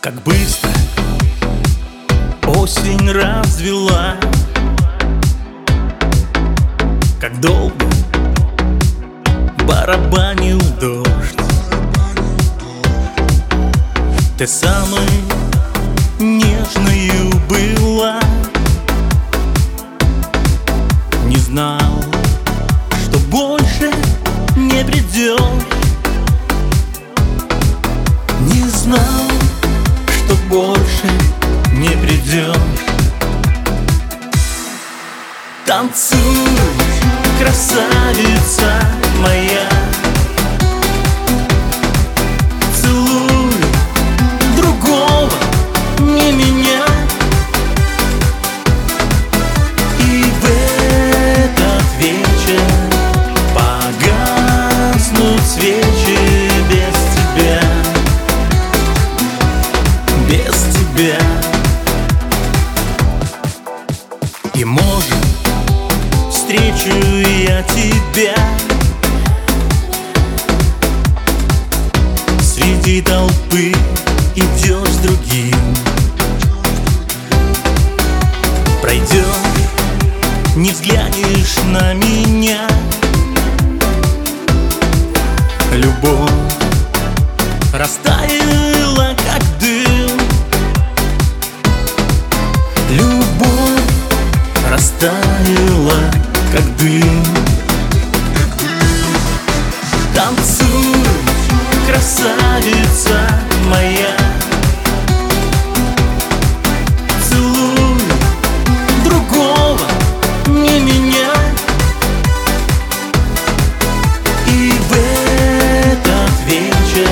Как быстро осень развела, как долго барабанил дождь. Ты самой нежною была, не знал, что больше не придешь. Не знал, что больше не придешь. Танцуй, красавица моя, целуй другого, не меня. И в этот вечер погаснут свечи без тебя. Без тебя. И может встречу я тебя среди толпы, идешь с другим. Пройдешь, не взглянешь на меня. Любовь растаяла, как дым. Любовь растаяла, как дым. Танцуй, красавица моя, целуй другого, не меня. И в этот вечер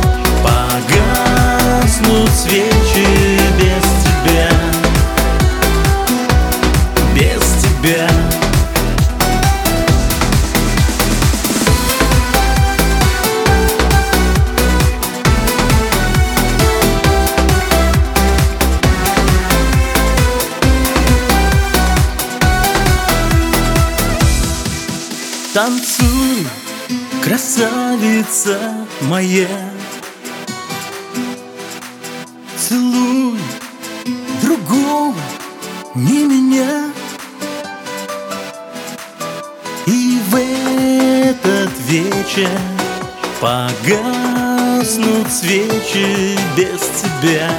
погаснут свечи без тебя. Без тебя. Танцуй, красавица моя, целуй другого, не меня. И в этот вечер погаснут свечи без тебя.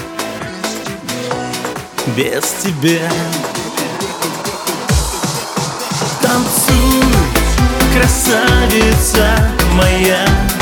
Без тебя. Танцуй, красавица моя,